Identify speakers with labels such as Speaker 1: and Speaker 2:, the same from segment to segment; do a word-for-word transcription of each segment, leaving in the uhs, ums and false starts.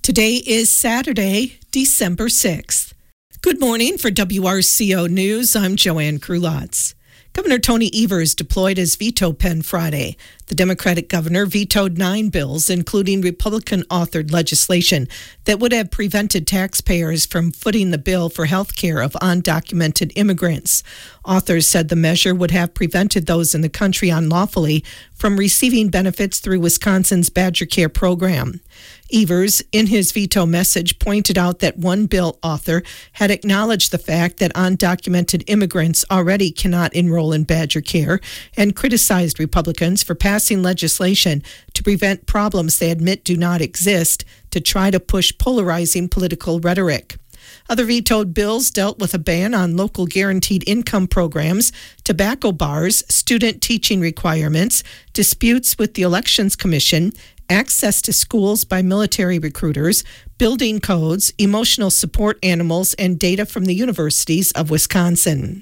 Speaker 1: Today is Saturday, December sixth. Good morning for W R C O News. I'm Joanne Krulotz. Governor Tony Evers deployed his veto pen Friday. The Democratic governor vetoed nine bills, including Republican-authored legislation that would have prevented taxpayers from footing the bill for health care of undocumented immigrants. Authors said the measure would have prevented those in the country unlawfully from receiving benefits through Wisconsin's Badger Care program. Evers, in his veto message, pointed out that one bill author had acknowledged the fact that undocumented immigrants already cannot enroll in Badger Care and criticized Republicans for passing legislation to prevent problems they admit do not exist to try to push polarizing political rhetoric. Other vetoed bills dealt with a ban on local guaranteed income programs, tobacco bars, student teaching requirements, disputes with the Elections Commission, access to schools by military recruiters, building codes, emotional support animals, and data from the universities of Wisconsin.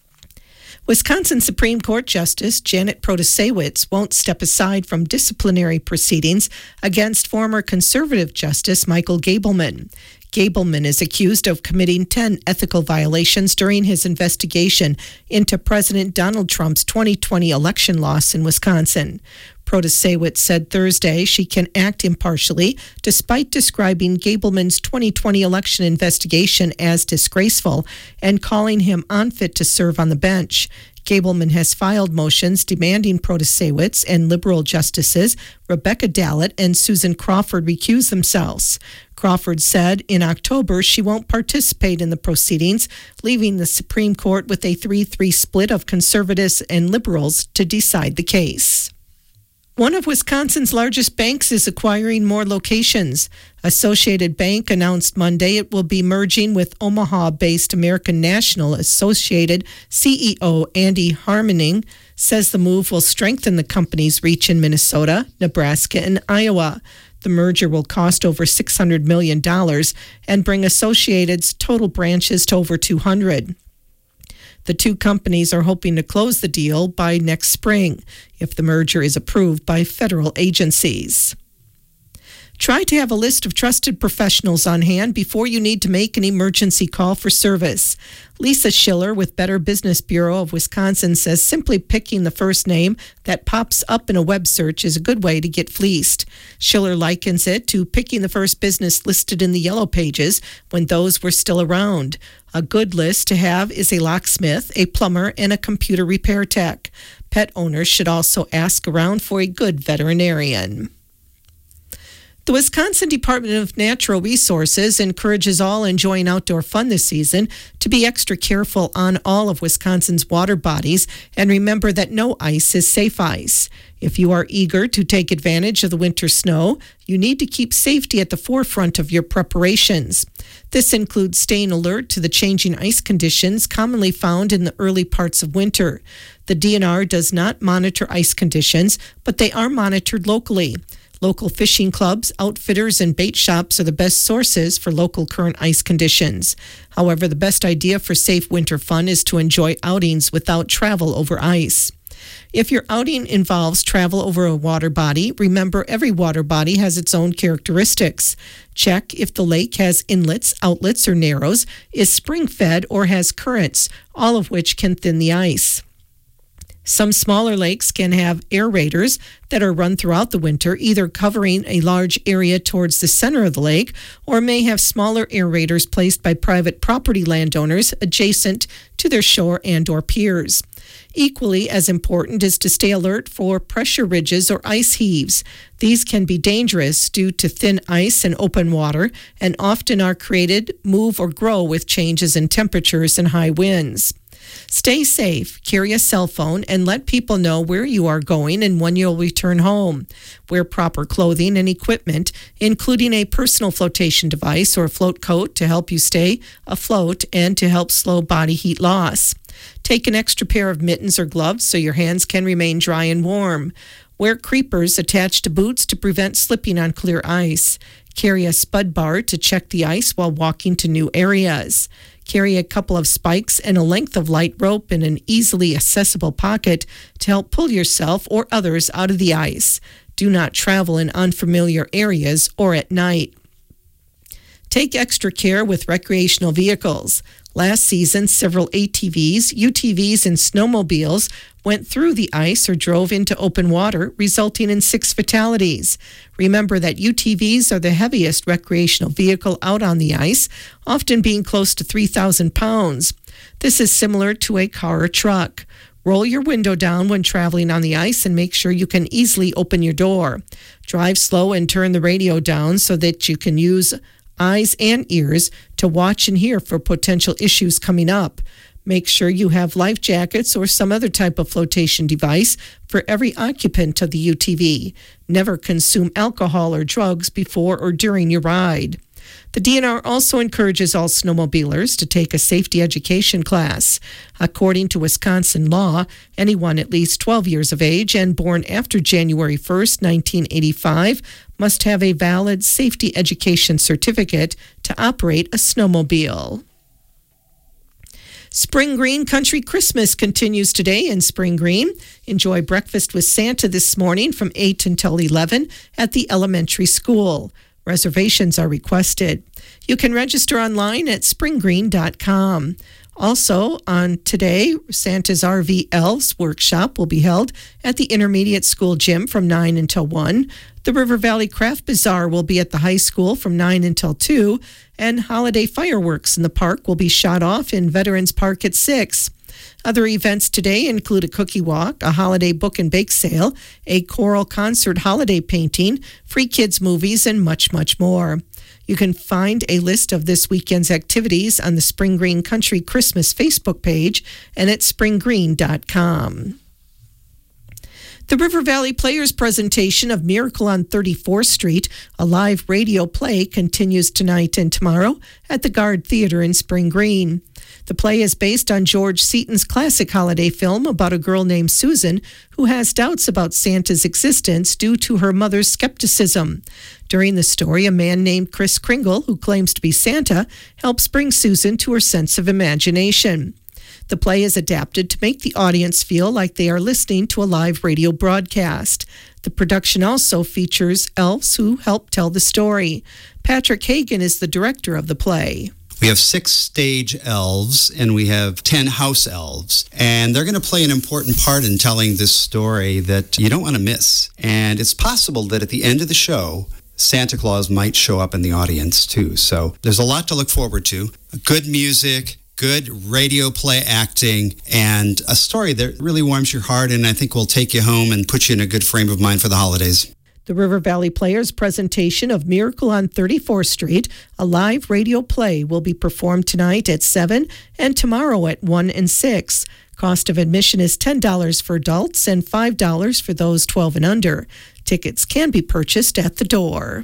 Speaker 1: Wisconsin Supreme Court Justice Janet Protasiewicz won't step aside from disciplinary proceedings against former conservative Justice Michael Gableman. Gableman is accused of committing ten ethical violations during his investigation into President Donald Trump's twenty twenty election loss in Wisconsin. Protasiewicz said Thursday she can act impartially despite describing Gableman's twenty twenty election investigation as disgraceful and calling him unfit to serve on the bench. Gableman has filed motions demanding Protasiewicz and liberal justices Rebecca Dallett and Susan Crawford recuse themselves. Crawford said in October she won't participate in the proceedings, leaving the Supreme Court with a three three split of conservatives and liberals to decide the case. One of Wisconsin's largest banks is acquiring more locations. Associated Bank announced Monday it will be merging with Omaha-based American National. Associated C E O Andy Harmening says the move will strengthen the company's reach in Minnesota, Nebraska, and Iowa. The merger will cost over six hundred million dollars and bring Associated's total branches to over two hundred. The two companies are hoping to close the deal by next spring if the merger is approved by federal agencies. Try to have a list of trusted professionals on hand before you need to make an emergency call for service. Lisa Schiller with Better Business Bureau of Wisconsin says simply picking the first name that pops up in a web search is a good way to get fleeced. Schiller likens it to picking the first business listed in the Yellow Pages when those were still around. A good list to have is a locksmith, a plumber, and a computer repair tech. Pet owners should also ask around for a good veterinarian. The Wisconsin Department of Natural Resources encourages all enjoying outdoor fun this season to be extra careful on all of Wisconsin's water bodies and remember that no ice is safe ice. If you are eager to take advantage of the winter snow, you need to keep safety at the forefront of your preparations. This includes staying alert to the changing ice conditions commonly found in the early parts of winter. The D N R does not monitor ice conditions, but they are monitored locally. Local fishing clubs, outfitters, and bait shops are the best sources for local current ice conditions. However, the best idea for safe winter fun is to enjoy outings without travel over ice. If your outing involves travel over a water body, remember every water body has its own characteristics. Check if the lake has inlets, outlets, or narrows, is spring-fed, or has currents, all of which can thin the ice. Some smaller lakes can have aerators that are run throughout the winter, either covering a large area towards the center of the lake, or may have smaller aerators placed by private property landowners adjacent to their shore and or piers. Equally as important is to stay alert for pressure ridges or ice heaves. These can be dangerous due to thin ice and open water and often are created, move, or grow with changes in temperatures and high winds. Stay safe, carry a cell phone, and let people know where you are going and when you'll return home. Wear proper clothing and equipment, including a personal flotation device or float coat to help you stay afloat and to help slow body heat loss. Take an extra pair of mittens or gloves so your hands can remain dry and warm. Wear creepers attached to boots to prevent slipping on clear ice. Carry a spud bar to check the ice while walking to new areas. Carry a couple of spikes and a length of light rope in an easily accessible pocket to help pull yourself or others out of the ice. Do not travel in unfamiliar areas or at night. Take extra care with recreational vehicles. Last season, several A T Vs, U T Vs, and snowmobiles went through the ice or drove into open water, resulting in six fatalities. Remember that U T Vs are the heaviest recreational vehicle out on the ice, often being close to three thousand pounds. This is similar to a car or truck. Roll your window down when traveling on the ice and make sure you can easily open your door. Drive slow and turn the radio down so that you can use eyes and ears to watch and hear for potential issues coming up. Make sure you have life jackets or some other type of flotation device for every occupant of the U T V. Never consume alcohol or drugs before or during your ride. The D N R also encourages all snowmobilers to take a safety education class. According to Wisconsin law, anyone at least twelve years of age and born after January first, nineteen eighty-five must have a valid safety education certificate to operate a snowmobile. Spring Green Country Christmas continues today in Spring Green. Enjoy breakfast with Santa this morning from eight until eleven at the elementary school. Reservations are requested. You can register online at spring green dot com. Also, on today, Santa's R V Elves workshop will be held at the intermediate school gym from nine until one. The River Valley Craft Bazaar will be at the high school from nine until two. And holiday fireworks in the park will be shot off in Veterans Park at six. Other events today include a cookie walk, a holiday book and bake sale, a choral concert holiday painting, free kids movies, and much, much more. You can find a list of this weekend's activities on the Spring Green Country Christmas Facebook page and at spring green dot com. The River Valley Players presentation of Miracle on thirty-fourth Street, a live radio play, continues tonight and tomorrow at the Guard Theater in Spring Green. The play is based on George Seaton's classic holiday film about a girl named Susan who has doubts about Santa's existence due to her mother's skepticism. During the story, a man named Chris Kringle, who claims to be Santa, helps bring Susan to her sense of imagination. The play is adapted to make the audience feel like they are listening to a live radio broadcast. The production also features elves who help tell the story. Patrick Hagan is the director of the play.
Speaker 2: We have six stage elves and we have ten house elves, and they're going to play an important part in telling this story that you don't want to miss. And it's possible that at the end of the show, Santa Claus might show up in the audience too. So there's a lot to look forward to. Good music, good radio play acting, and a story that really warms your heart and I think will take you home and put you in a good frame of mind for the holidays.
Speaker 1: The River Valley Players presentation of Miracle on thirty-fourth Street, a live radio play, will be performed tonight at seven and tomorrow at one and six. Cost of admission is ten dollars for adults and five dollars for those twelve and under. Tickets can be purchased at the door.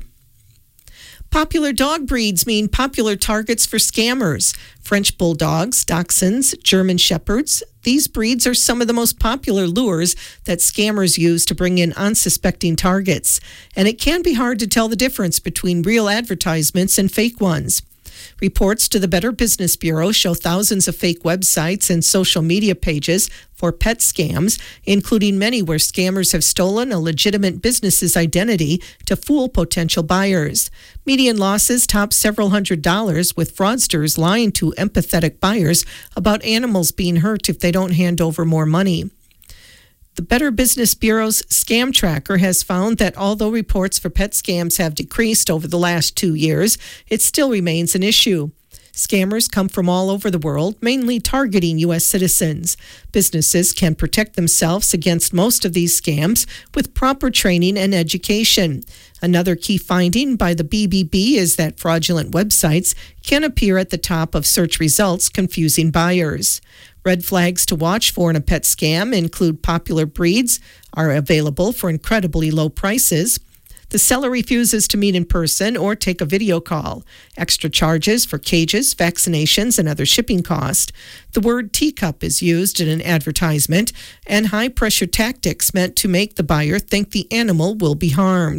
Speaker 1: Popular dog breeds mean popular targets for scammers. French bulldogs, dachshunds, German shepherds. These breeds are some of the most popular lures that scammers use to bring in unsuspecting targets. And it can be hard to tell the difference between real advertisements and fake ones. Reports to the Better Business Bureau show thousands of fake websites and social media pages for pet scams, including many where scammers have stolen a legitimate business's identity to fool potential buyers. Median losses top several hundred dollars, with fraudsters lying to empathetic buyers about animals being hurt if they don't hand over more money. The Better Business Bureau's Scam Tracker has found that although reports for pet scams have decreased over the last two years, it still remains an issue. Scammers come from all over the world, mainly targeting U S citizens. Businesses can protect themselves against most of these scams with proper training and education. Another key finding by the B B B is that fraudulent websites can appear at the top of search results, confusing buyers. Red flags to watch for in a pet scam include popular breeds are available for incredibly low prices. The seller refuses to meet in person or take a video call. Extra charges for cages, vaccinations, and other shipping costs. The word teacup is used in an advertisement, and high-pressure tactics meant to make the buyer think the animal will be harmed.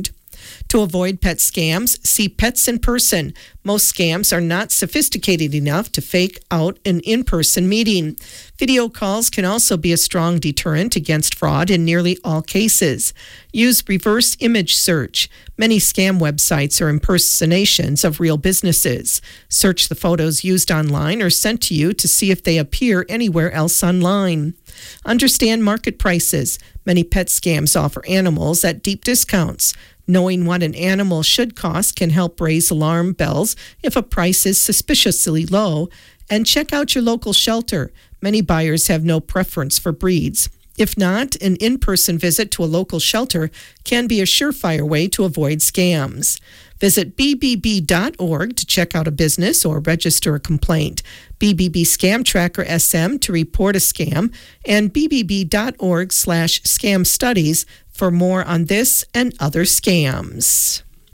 Speaker 1: To avoid pet scams, see pets in person. Most scams are not sophisticated enough to fake out an in-person meeting. Video calls can also be a strong deterrent against fraud in nearly all cases. Use reverse image search. Many scam websites are impersonations of real businesses. Search the photos used online or sent to you to see if they appear anywhere else online. Understand market prices. Many pet scams offer animals at deep discounts. Knowing what an animal should cost can help raise alarm bells if a price is suspiciously low. And check out your local shelter. Many buyers have no preference for breeds. If not, an in-person visit to a local shelter can be a surefire way to avoid scams. Visit B B B dot org to check out a business or register a complaint. B B B Scam Tracker S M to report a scam, and B B B dot org slash scam studies for more on this and other scams.